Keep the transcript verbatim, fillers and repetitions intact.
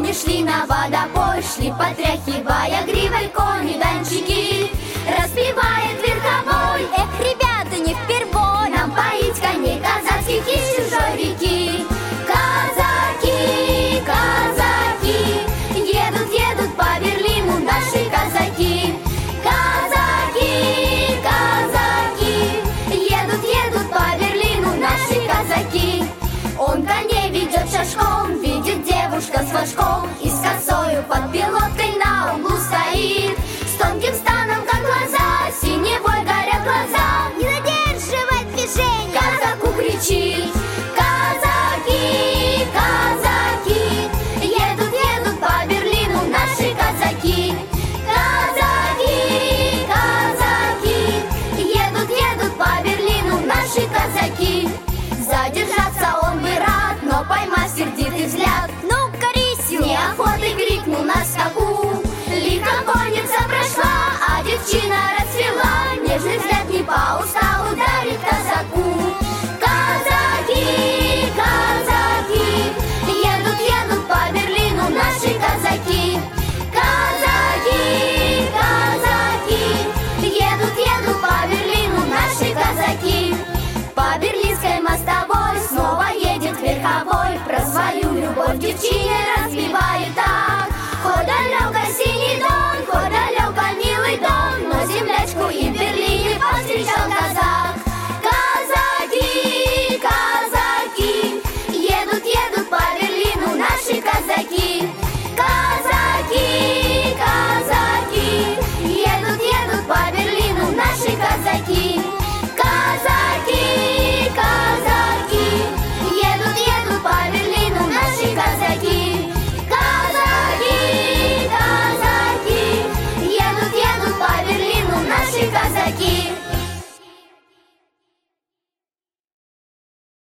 кони шли на водопой, шли, потряхивая гривой кони дончики. Распевает верховой: эх, ребята, не впервой нам поить коней казацких из чужой реки. Казаки, казаки, едут, едут по Берлину наши казаки. Казаки, казаки, едут, едут по Берлину наши казаки. Он коней ведет шашком, видит девушка с флажком, и с косою под пилоткой на углу стоит. С тонким станом, как глаза, синевой горят глаза. Не задерживать движение, казаку кричит: казаки, казаки, едут, едут по Берлину наши казаки. Казаки, казаки, едут, едут по Берлину наши казаки. Задержаться он бы рад, но поймав сердитый взгляд: ну-ка, рысью! Неохотой крикнул на скаку. Лихо конница прошла, а девчина расцвела. Нежный взгляд не по уста ударит казаку. Казаки, казаки, едут, едут по Берлину наши казаки. Казаки, казаки, едут, едут по Берлину наши казаки. По берлинской мостовой снова едет верховой, про свою любовь девчине распевает так: ходь далеко, синий дон, ходь далеко, милый дон, но землячку и в Берлине повстречал казак. Казаки, казаки, едут, едут по Берлину наши казаки. Казаки, казаки, едут, едут по Берлину наши казаки.